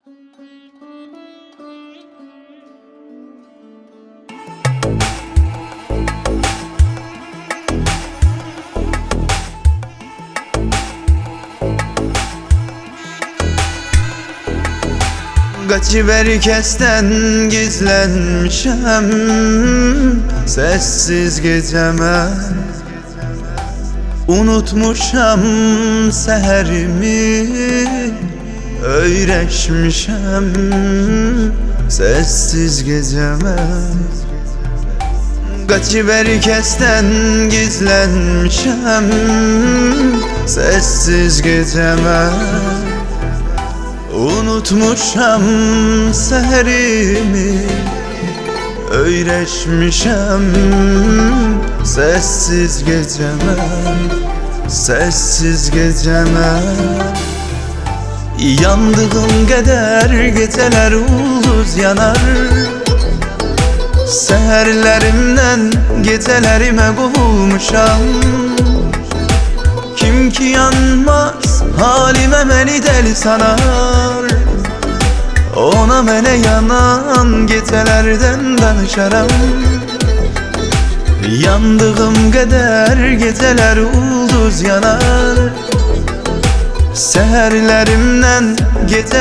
Kaçıp herkesten gizlenmişem sessiz geceme. Unutmuşam seherimi, öğreşmişem sessiz geceme. Kaçıp herkesten gizlenmişem sessiz geceme. Unutmuşam seherimi, öğreşmişem sessiz geceme. Sessiz geceme. Yandığım kadar geceler ulduz yanar. Seherlerimden gecelerime kovulmuşam. Kim ki yanmaz halime beni deli sanar. Ona mene yanan gecelerden danışaram. Yandığım kadar geceler ulduz yanar. Seherlerimden gece